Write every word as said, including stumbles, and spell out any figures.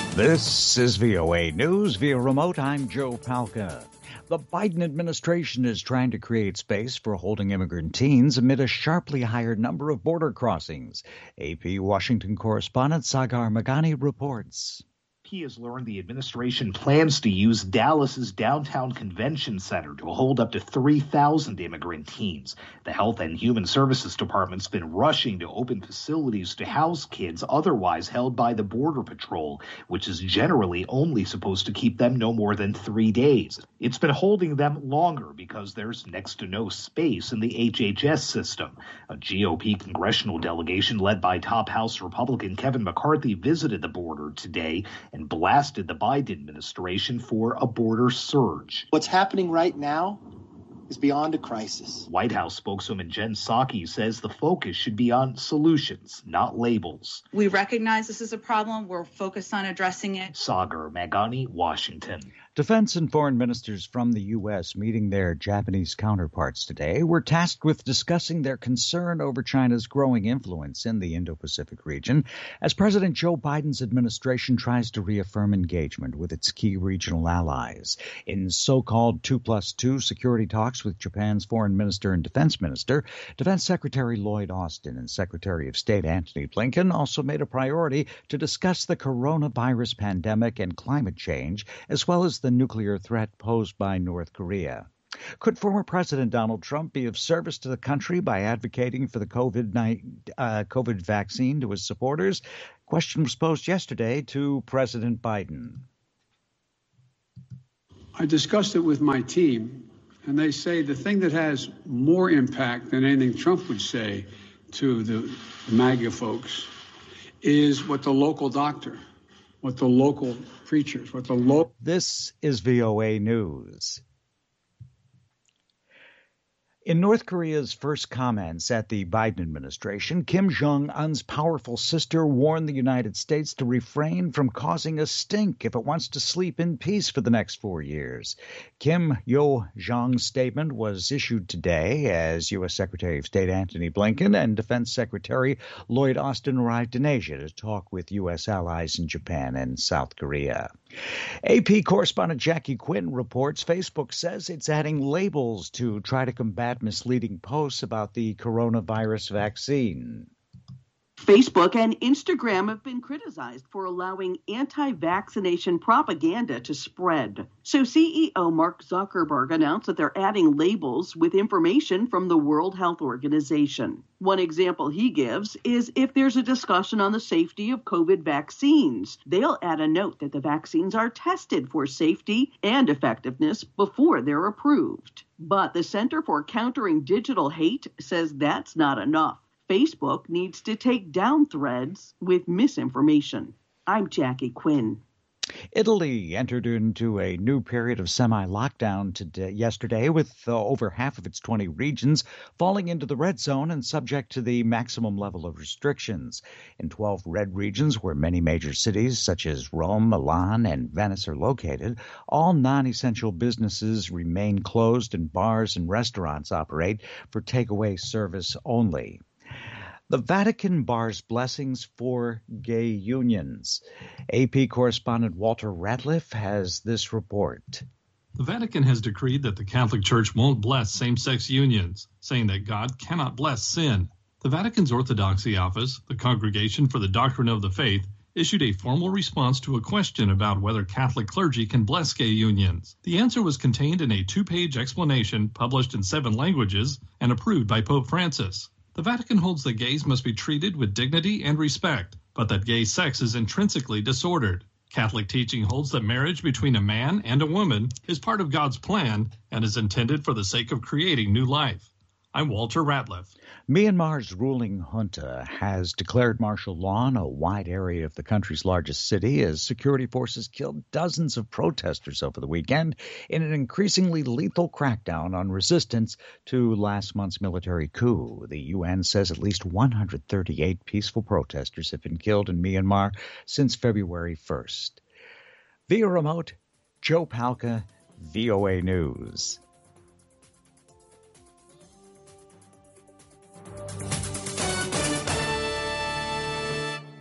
This is V O A News via remote. I'm Joe Palca. The Biden administration is trying to create space for holding immigrant teens amid a sharply higher number of border crossings. A P Washington correspondent Sagar Meghani reports. He has learned the administration plans to use Dallas's downtown convention center to hold up to three thousand immigrant teens. The Health and Human Services Department's been rushing to open facilities to house kids otherwise held by the Border Patrol, which is generally only supposed to keep them no more than three days. It's been holding them longer because there's next to no space in the H H S system. A G O P congressional delegation led by top House Republican Kevin McCarthy visited the border today and blasted the Biden administration for a border surge. What's happening right now is beyond a crisis. White House spokeswoman Jen Psaki says the focus should be on solutions, not labels. We recognize this is a problem. We're focused on addressing it. Sagar Meghani, Washington. Defense and foreign ministers from the U S meeting their Japanese counterparts today were tasked with discussing their concern over China's growing influence in the Indo-Pacific region as President Joe Biden's administration tries to reaffirm engagement with its key regional allies. In so-called two plus two security talks with Japan's foreign minister and defense minister, Defense Secretary Lloyd Austin and Secretary of State Antony Blinken also made a priority to discuss the coronavirus pandemic and climate change, as well as the nuclear threat posed by North Korea. Could former President Donald Trump be of service to the country by advocating for the COVID vaccine to his supporters? Question was posed yesterday to President Biden. I discussed it with my team, and they say the thing that has more impact than anything Trump would say to the MAGA folks is what the local doctor, what the local preachers, what the local... This is V O A News. In North Korea's first comments at the Biden administration, Kim Jong-un's powerful sister warned the United States to refrain from causing a stink if it wants to sleep in peace for the next four years. Kim Yo-jong's statement was issued today as U S. Secretary of State Antony Blinken and Defense Secretary Lloyd Austin arrived in Asia to talk with U S allies in Japan and South Korea. A P correspondent Jackie Quinn reports Facebook says it's adding labels to try to combat misleading posts about the coronavirus vaccine. Facebook and Instagram have been criticized for allowing anti-vaccination propaganda to spread. So C E O Mark Zuckerberg announced that they're adding labels with information from the World Health Organization. One example he gives is if there's a discussion on the safety of COVID vaccines, they'll add a note that the vaccines are tested for safety and effectiveness before they're approved. But the Center for Countering Digital Hate says that's not enough. Facebook needs to take down threads with misinformation. I'm Jackie Quinn. Italy entered into a new period of semi-lockdown today, yesterday, with uh, over half of its twenty regions falling into the red zone and subject to the maximum level of restrictions. In twelve red regions, where many major cities such as Rome, Milan, and Venice are located, all non-essential businesses remain closed and bars and restaurants operate for takeaway service only. The Vatican bars blessings for gay unions. A P correspondent Walter Ratliff has this report. The Vatican has decreed that the Catholic Church won't bless same-sex unions, saying that God cannot bless sin. The Vatican's Orthodoxy Office, the Congregation for the Doctrine of the Faith, issued a formal response to a question about whether Catholic clergy can bless gay unions. The answer was contained in a two-page explanation published in seven languages and approved by Pope Francis. The Vatican holds that gays must be treated with dignity and respect, but that gay sex is intrinsically disordered. Catholic teaching holds that marriage between a man and a woman is part of God's plan and is intended for the sake of creating new life. I'm Walter Ratliff. Myanmar's ruling junta has declared martial law in a wide area of the country's largest city as security forces killed dozens of protesters over the weekend in an increasingly lethal crackdown on resistance to last month's military coup. The U N says at least one hundred thirty-eight peaceful protesters have been killed in Myanmar since February first. Via remote, Joe Palca, V O A News.